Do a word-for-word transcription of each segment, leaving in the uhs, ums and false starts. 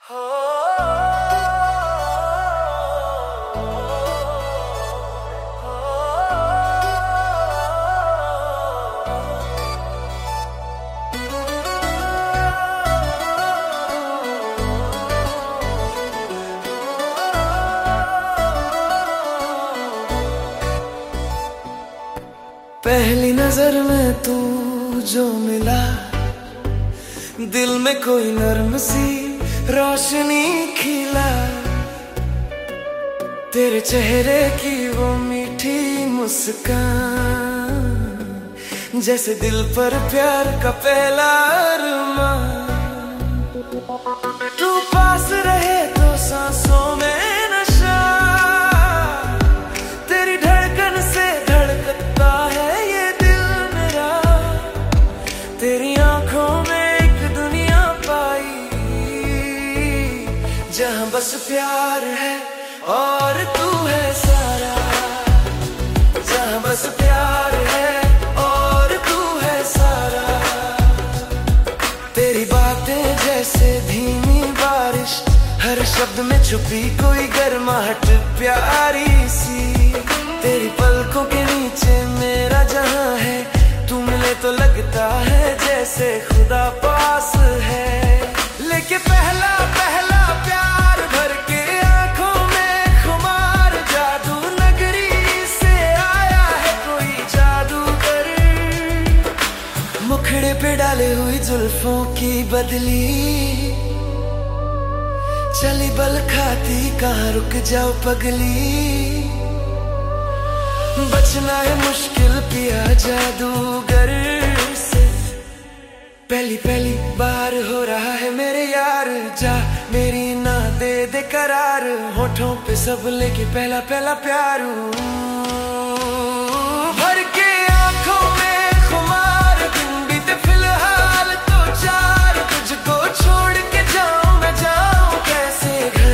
पहली नजर में तू जो मिला, दिल में कोई नर्म सी रोशनी खिला। तेरे चेहरे की वो मीठी मुस्कान, जैसे दिल पर प्यार का पहला अरमान। तू पास रहे तो सांसों में नशा, तेरी धड़कन से धड़कता है ये दिल मेरा। तेरी आंखों में एक दुनिया पाई, जहां बस प्यार है और तू है सारा। जहां बस प्यार है और तू है सारा। तेरी बातें जैसे धीमी बारिश, हर शब्द में छुपी कोई गर्माहट प्यारी सी। तेरी पलकों के नीचे मेरा जहां है, तू मिले तो लगता है जैसे खुदा पास है। लेके पहला पहला प्यार भर के आंखों में खुमार, जादू नगरी से आया है कोई जादूगर। मुखड़े पे डाले हुई जुल्फों की बदली, चली बल खाती कहाँ रुक जाओ पगली। बचना है मुश्किल पिया जादूगर से, पहली पहली बार हो रहा है मेरे यार। जा मेरी ना दे दे करार, होठों पे सब लेके पहला पहला प्यार। भर के आंखों में खुमार, दिन बीते फिलहाल तो चार। तुझको छोड़ के जाऊं मैं जाऊं कैसे घर।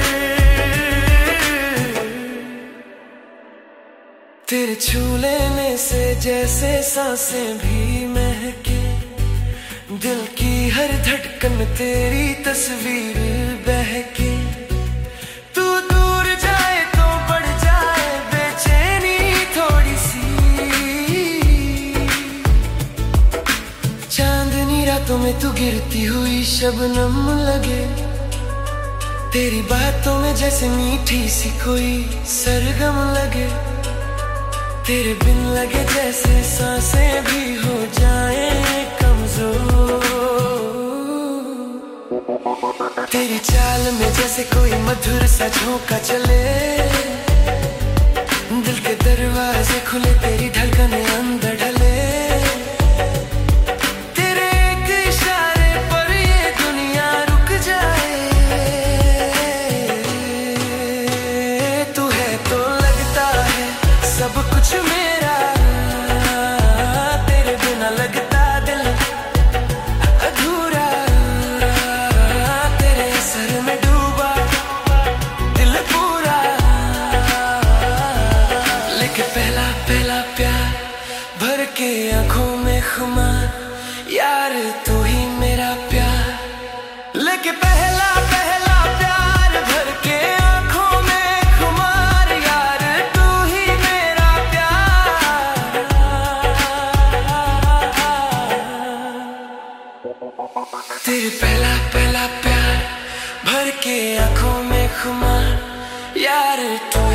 तेरे छू लेने से जैसे सांसें भी महके, दिल की हर धड़कन तेरी तस्वीर बहके। तू दूर जाए तो बढ़ जाए बेचैनी थोड़ी सी, चांदनी रातों में तू गिरती हुई शबनम लगे। तेरी बातों में जैसे मीठी सी कोई सरगम लगे। तेरे बिन लगे जैसे सांसें भी हो जाए कमजोर। तेरी चाल में जैसे कोई मधुर सा झोंका चले, दिल के दरवाजे खुले तेरी धड़कने अंदर ढले। तेरे एक इशारे पर ये दुनिया रुक जाए। तू है तो लगता है सब कुछ मेरा, तेरे बिना लगता दिल अधूरा। तेरे सर में डूबा दिल पूरा, लेके पहला पहला प्यार भर के आंखों में खुमार। यार तू ही मेरा प्यार, लेके पहला पहला प्यार भर के आंखों में खुमार। यार तू ही मेरा प्यार। तेरे पहला पहला प्यार भर के आंखों में खुमार। यार तू